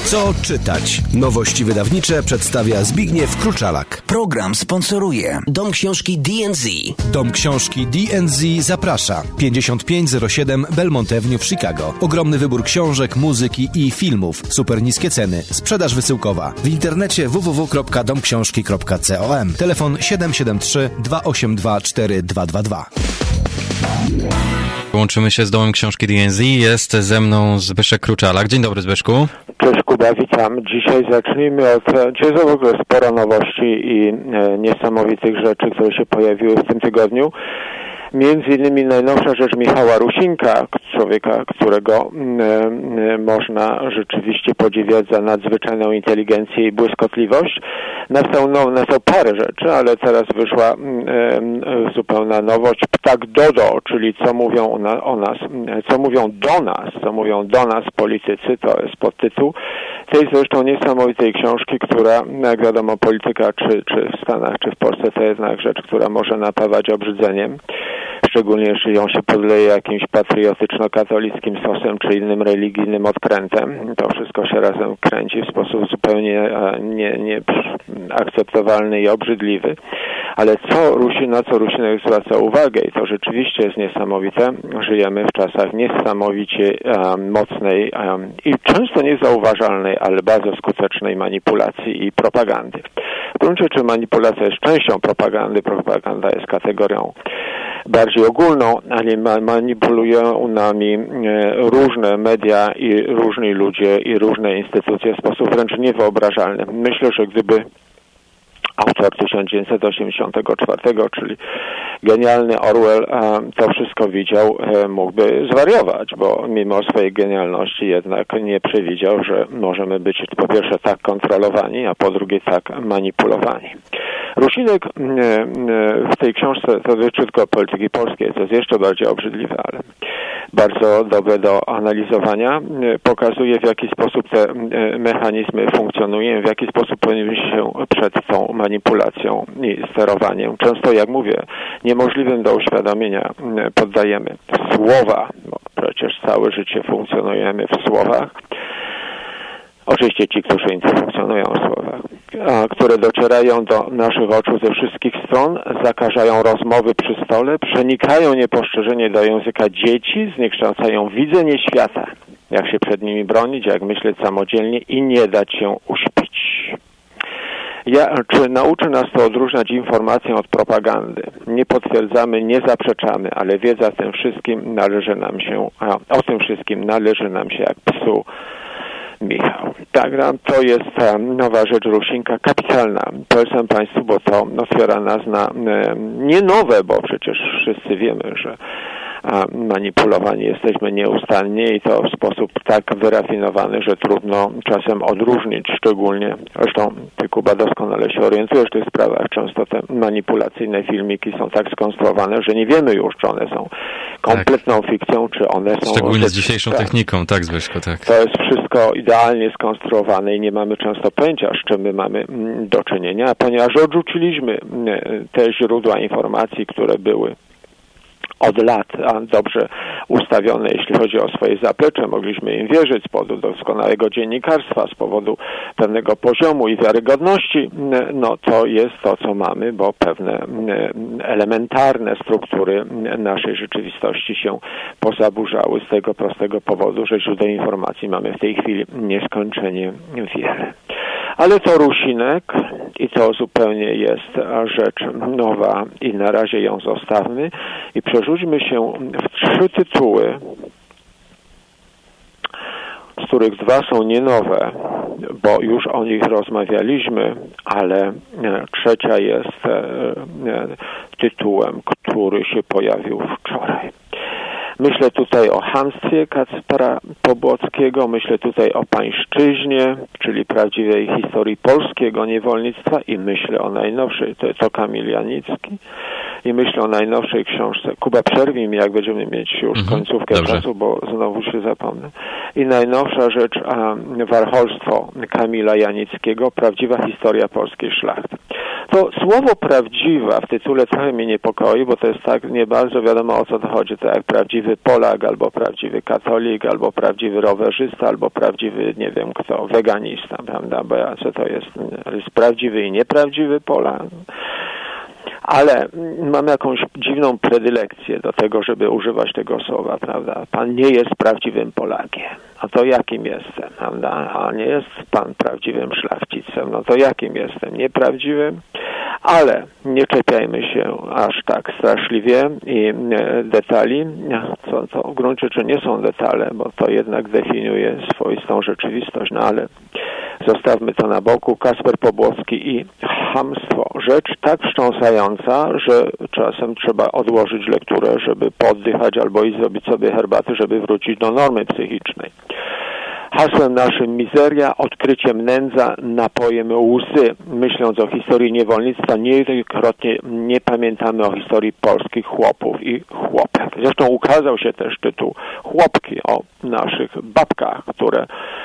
Co czytać? Nowości wydawnicze przedstawia Zbigniew Kruczalak. Program sponsoruje Dom Książki D&Z. Dom Książki D&Z zaprasza. 5507 Belmont Avenue w Chicago. Ogromny wybór książek, muzyki i filmów. Super niskie ceny. Sprzedaż wysyłkowa. W internecie www.domksiążki.com. Telefon 773 282 4222. Łączymy się z Domem Książki D&Z. Jest ze mną Zbyszek Kruczalak. Dzień dobry, Zbyszku. Cześć Kuba, witam. Dzisiaj zacznijmy od... Dzisiaj jest w ogóle sporo nowości i niesamowitych rzeczy, które się pojawiły w tym tygodniu. Między innymi najnowsza rzecz Michała Rusinka, człowieka, którego można rzeczywiście podziwiać za nadzwyczajną inteligencję i błyskotliwość. Napisał parę rzeczy, ale teraz wyszła zupełna nowość. Ptak Dodo, czyli co mówią o nas, co mówią do nas politycy, to jest podtytuł tej zresztą niesamowitej książki, która, jak wiadomo, polityka czy w Stanach, czy w Polsce to jednak rzecz, która może napawać obrzydzeniem. Szczególnie jeśli ją się podleje jakimś patriotyczno-katolickim sosem czy innym religijnym odkrętem. To wszystko się razem kręci w sposób zupełnie nieakceptowalny i obrzydliwy. Ale na co Rusinek zwraca uwagę i to rzeczywiście jest niesamowite, żyjemy w czasach niesamowicie mocnej i często niezauważalnej, ale bardzo skutecznej manipulacji i propagandy. W gruncie rzeczy manipulacja jest częścią propagandy, propaganda jest kategorią bardziej ogólną, ale manipulują nami różne media i różni ludzie i różne instytucje w sposób wręcz niewyobrażalny. Myślę, że gdyby autor 1984, czyli genialny Orwell, to wszystko widział, mógłby zwariować, bo mimo swojej genialności jednak nie przewidział, że możemy być po pierwsze tak kontrolowani, a po drugie tak manipulowani. Rusinek w tej książce, to dotyczy tylko polityki polskiej, to jest jeszcze bardziej obrzydliwe, ale bardzo dobre do analizowania, pokazuje, w jaki sposób te mechanizmy funkcjonują, w jaki sposób powinniśmy się przed tą manipulacją i sterowaniem. Często, jak mówię, niemożliwym do uświadomienia poddajemy słowa, bo przecież całe życie funkcjonujemy w słowach. Oczywiście ci, którzy nie funkcjonują w słowach, które docierają do naszych oczu ze wszystkich stron, zakażają rozmowy przy stole, przenikają niepostrzeżenie do języka dzieci, zniekształcają widzenie świata, jak się przed nimi bronić, jak myśleć samodzielnie i nie dać się uśpić. Czy nauczy nas to odróżniać informację od propagandy? Nie potwierdzamy, nie zaprzeczamy, ale wiedza o tym wszystkim należy nam się jak psu. Michał. Tak, to jest nowa rzecz Rusinka, kapitalna. Polecam Państwu, bo to otwiera nas na nie nowe, bo przecież wszyscy wiemy, że manipulowani jesteśmy nieustannie i to w sposób tak wyrafinowany, że trudno czasem odróżnić, szczególnie, zresztą Ty, Kuba, doskonale się orientujesz w tych sprawach, często te manipulacyjne filmiki są tak skonstruowane, że nie wiemy już, czy one są kompletną fikcją, czy one są... Szczególnie z dzisiejszą techniką, tak, Zbyszko, tak. To jest wszystko idealnie skonstruowane i nie mamy często pojęcia, z czym my mamy do czynienia, ponieważ odrzuciliśmy te źródła informacji, które były od lat dobrze ustawione, jeśli chodzi o swoje zaplecze. Mogliśmy im wierzyć z powodu doskonałego dziennikarstwa, z powodu pewnego poziomu i wiarygodności. No to jest to, co mamy, bo pewne elementarne struktury naszej rzeczywistości się pozaburzały z tego prostego powodu, że źródeł informacji mamy w tej chwili nieskończenie wiele. Ale to Rusinek i to zupełnie jest rzecz nowa i na razie ją zostawmy i przerzućmy się w 3 tytuły, z których 2 są nie nowe, bo już o nich rozmawialiśmy, ale 3 jest tytułem, który się pojawił wczoraj. Myślę tutaj o Hamstwie Kacpra Pobłockiego, myślę tutaj o pańszczyźnie, czyli prawdziwej historii polskiego niewolnictwa i myślę o najnowszej, to Kamil Janicki, i myślę o najnowszej książce. Kuba, przerwij mi, jak będziemy mieć już końcówkę czasu, bo znowu się zapomnę. I najnowsza rzecz, warcholstwo Kamila Janickiego, prawdziwa historia polskiej szlachty. To słowo prawdziwa w tytule trochę mnie niepokoi, bo to jest tak nie bardzo wiadomo, o co to chodzi. To jak prawdziwy Polak, albo prawdziwy katolik, albo prawdziwy rowerzysta, albo prawdziwy, nie wiem kto, weganista, prawda? Bo co to jest prawdziwy i nieprawdziwy Polak. Ale mam jakąś dziwną predylekcję do tego, żeby używać tego słowa, prawda? Pan nie jest prawdziwym Polakiem. A to jakim jestem, prawda? A nie jest pan prawdziwym szlachcicem. No to jakim jestem? Nieprawdziwym? Ale nie czepiajmy się aż tak straszliwie i detali, co w gruncie rzeczy nie są detale, bo to jednak definiuje swoistą rzeczywistość, no ale zostawmy to na boku. Kasper Pobłocki i chamstwo. Rzecz tak wstrząsająca, że czasem trzeba odłożyć lekturę, żeby poddychać albo i zrobić sobie herbaty, żeby wrócić do normy psychicznej. Hasłem naszym mizeria, odkryciem nędza, napojem łzy. Myśląc o historii niewolnictwa, niejednokrotnie nie pamiętamy o historii polskich chłopów i chłopek. Zresztą ukazał się też tytuł Chłopki o naszych babkach, które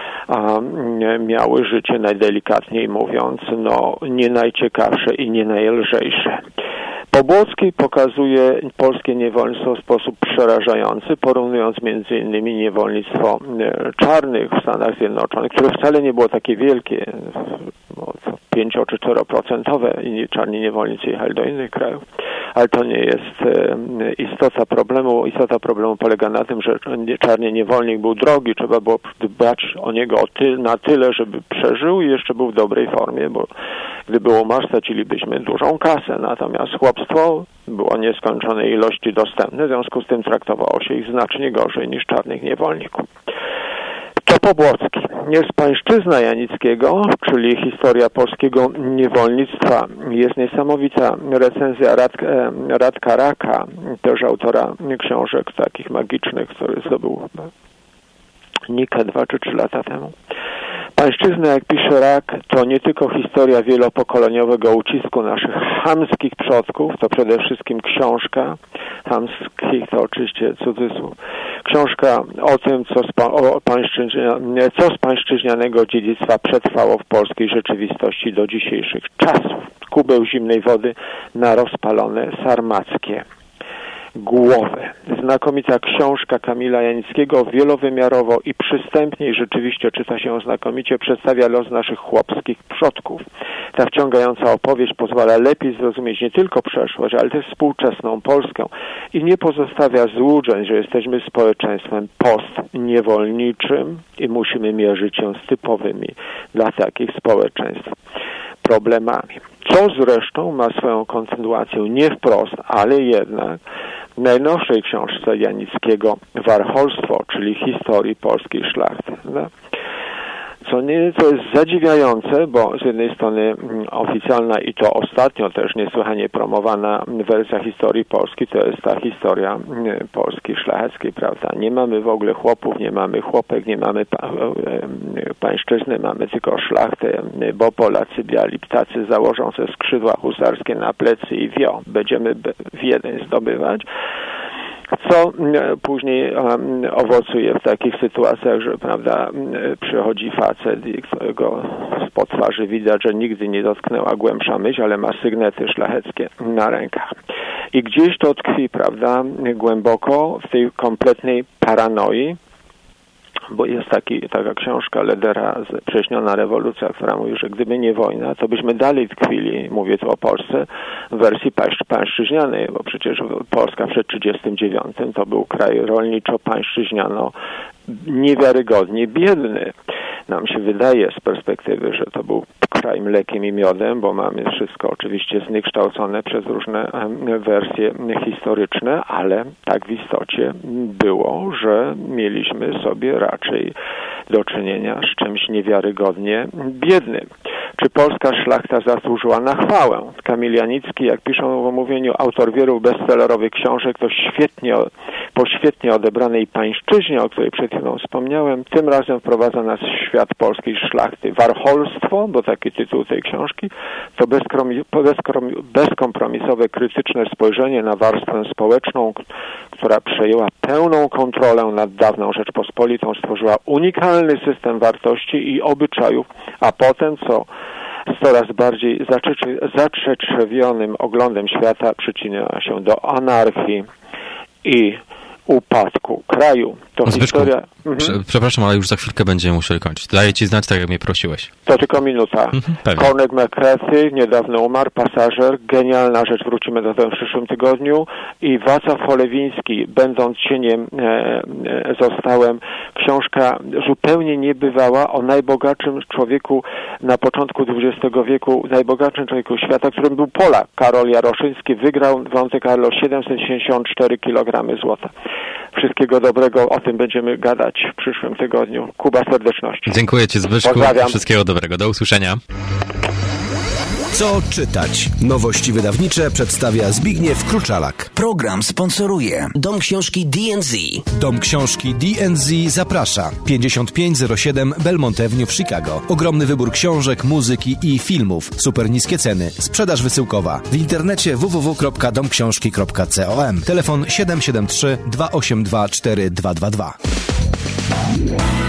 miały życie najdelikatniej mówiąc, no nie najciekawsze i nie najlżejsze. Pobłocki pokazuje polskie niewolnictwo w sposób przerażający, porównując między innymi niewolnictwo czarnych w Stanach Zjednoczonych, które wcale nie było takie wielkie, 5 czy 4% i czarni niewolnicy jechali do innych krajów, ale to nie jest istota problemu. Istota problemu polega na tym, że czarny niewolnik był drogi, trzeba było dbać o niego na tyle, żeby przeżył i jeszcze był w dobrej formie, bo gdyby umarł, stracilibyśmy dużą kasę. Natomiast chłopstwo było nieskończonej ilości dostępne, w związku z tym traktowało się ich znacznie gorzej niż czarnych niewolników. To Pobłocki. Jest pańszczyzna Janickiego, czyli historia polskiego niewolnictwa. Jest niesamowita recenzja Radka Raka, też autora książek takich magicznych, który zdobył Nikę 2 czy 3 lata temu. Pańszczyzna, jak pisze Rak, to nie tylko historia wielopokoleniowego ucisku naszych chamskich przodków, to przede wszystkim książka, chamskich to oczywiście cudzysłów, książka o tym, co z pańszczyźnianego dziedzictwa przetrwało w polskiej rzeczywistości do dzisiejszych czasów. Kubeł zimnej wody na rozpalone sarmackie głowy. Znakomita książka Kamila Janickiego, wielowymiarowo i przystępnie i rzeczywiście czyta się znakomicie, przedstawia los naszych chłopskich przodków. Ta wciągająca opowieść pozwala lepiej zrozumieć nie tylko przeszłość, ale też współczesną Polskę i nie pozostawia złudzeń, że jesteśmy społeczeństwem postniewolniczym i musimy mierzyć się z typowymi dla takich społeczeństw problemami. Co zresztą ma swoją kontynuację nie wprost, ale jednak w najnowszej książce Janickiego Warcholstwo, czyli historii polskiej szlachty. Co nie, to jest zadziwiające, bo z jednej strony oficjalna i to ostatnio też niesłychanie promowana wersja historii Polski to jest ta historia Polski szlacheckiej, prawda? Nie mamy w ogóle chłopów, nie mamy chłopek, nie mamy pańszczyzny, mamy tylko szlachtę, bo Polacy biali ptacy założą se skrzydła husarskie na plecy i będziemy Wiedeń zdobywać. Co później owocuje w takich sytuacjach, że prawda, przychodzi facet i którego spod twarzy widać, że nigdy nie dotknęła głębsza myśl, ale ma sygnety szlacheckie na rękach. I gdzieś to tkwi, prawda, głęboko w tej kompletnej paranoi, bo jest taka książka Ledera, Prześniona rewolucja, która mówi, że gdyby nie wojna, to byśmy dalej tkwili, mówię tu o Polsce, w wersji pańszczyźnianej, bo przecież Polska przed 1939 to był kraj rolniczo-pańszczyźniano niewiarygodnie biedny. Nam się wydaje z perspektywy, że to był kraj mlekiem i miodem, bo mamy wszystko oczywiście zniekształcone przez różne wersje historyczne, ale tak w istocie było, że mieliśmy sobie raczej do czynienia z czymś niewiarygodnie biednym. Czy polska szlachta zasłużyła na chwałę? Kamil Janicki, jak piszą w omówieniu, autor wielu bestsellerowych książek, to po świetnie odebranej pańszczyźnie, o której przed chwilą wspomniałem, tym razem wprowadza nas w świat polskiej szlachty. Warcholstwo, bo taki tytuł tej książki, to bezkompromisowe, krytyczne spojrzenie na warstwę społeczną, która przejęła pełną kontrolę nad dawną Rzeczpospolitą, stworzyła unikalny system wartości i obyczajów, a potem, co z coraz bardziej zatrzetrzewionym oglądem świata przyczynia się do anarchii i upadku kraju. To Zbyszku, historia... przepraszam, ale już za chwilkę będziemy musieli kończyć. Daję ci znać, tak jak mnie prosiłeś. To tylko minuta. Cormac McCarthy niedawno umarł, pasażer, genialna rzecz, wrócimy do tego w przyszłym tygodniu. I Wacław Cholewiński, będąc cieniem, zostałem. Książka zupełnie niebywała o najbogatszym człowieku na początku XX wieku, najbogatszym człowieku świata, którym był Polak. Karol Jaroszyński wygrał w Monte Carlo 774 kg złota. Wszystkiego dobrego, o tym będziemy gadać w przyszłym tygodniu. Kuba serdeczności. Dziękuję ci, Zbyszku. Pozdrawiam. Wszystkiego dobrego. Do usłyszenia. Co czytać? Nowości wydawnicze przedstawia Zbigniew Kruczalak. Program sponsoruje Dom Książki D&Z. Dom Książki D&Z zaprasza. 5507 Belmont Avenue w Chicago. Ogromny wybór książek, muzyki i filmów. Super niskie ceny. Sprzedaż wysyłkowa. W internecie www.domksiążki.com. Telefon 773 282 4222.